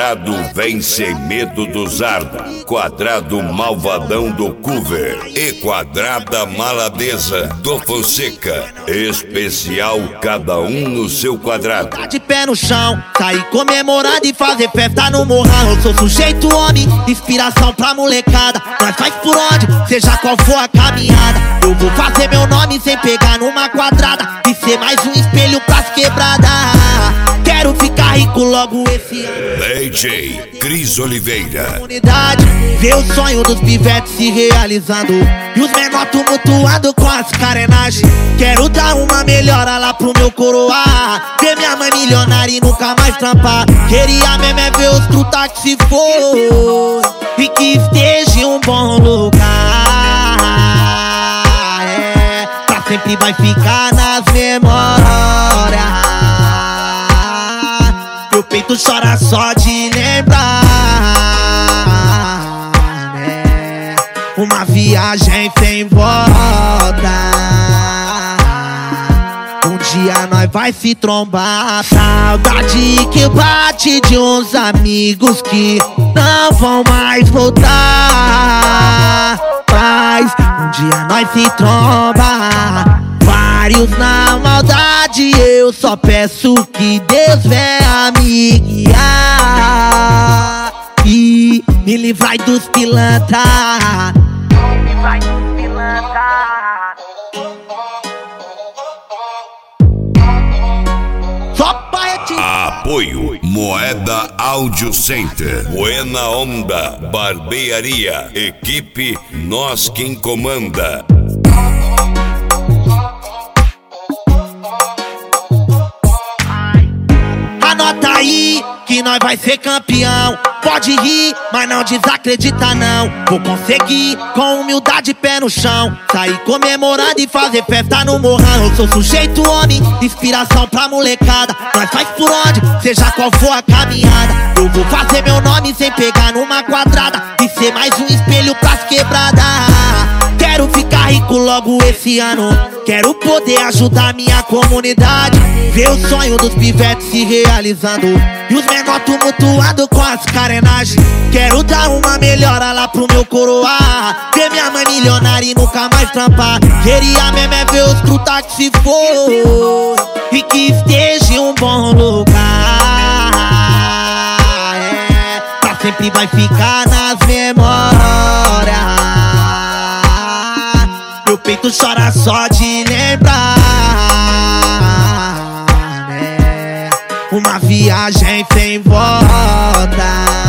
Quadrado vem sem medo dos arma. Quadrado malvadão do cover. E quadrada maladeza do Fonseca. Especial cada um no seu quadrado. Tá de pé no chão, sair comemorando e fazer festa no morrão. Eu sou sujeito homem, inspiração pra molecada. Nós faz por onde, seja qual for a caminhada. Eu vou fazer meu nome sem pegar numa quadrada e ser mais um espelho pras quebradas. Quero ficar rico logo esse ano. DJ Cris Oliveira. Comunidade, ver o sonho dos pivetes se realizando e os menor tumultuando com as carenagens. Quero dar uma melhora lá pro meu coroar, ver minha mãe milionária e nunca mais trampar. Queria mesmo é ver os truta que se for e que esteja em um bom lugar. Pra sempre vai ficar nas memórias. Meu peito chora só de lembrar, né? Uma viagem sem volta. Um dia nós vai se trombar. Saudade que bate de uns amigos que não vão mais voltar. Mas um dia nós se tromba. Vários na maldade, eu só peço que Deus venha me guiar e me livrai dos pilantra. Me livrai dos pilantra. Só para te... Apoio Moeda Audio Center, Buena Onda Barbearia, equipe Nós Quem Comanda. Anota aí que nós vai ser campeão. Pode rir, mas não desacredita não. Vou conseguir com humildade, pé no chão, sair comemorando e fazer festa no morrão. Eu sou sujeito homem, inspiração pra molecada. Nós faz por onde, seja qual for a caminhada. Eu vou fazer meu nome sem pegar numa quadrada e ser mais um espelho pras quebradas. Quero ficar rico logo esse ano. Quero poder ajudar minha comunidade, ver o sonho dos pivetes se realizando e os menor tumultuando com as carenagens. Quero dar uma melhora lá pro meu coroar, ver minha mãe milionária e nunca mais trampar. Queria mesmo é ver os truta que se for e que esteja em um bom lugar. Pra sempre vai ficar nas memórias. Meu peito chora só de lembrar, né? Uma viagem sem volta.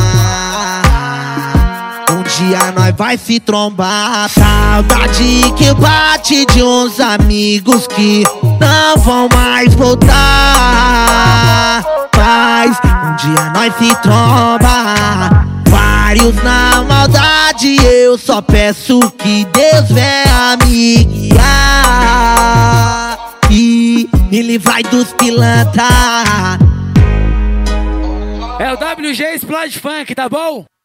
Um dia nós vai se trombar. Saudade que bate de uns amigos que não vão mais voltar. Mas um dia nós se tromba. Vários na maldade, eu só peço que Deus venha me guiar e me livrai dos pilantra. É o WG Splash Funk, tá bom?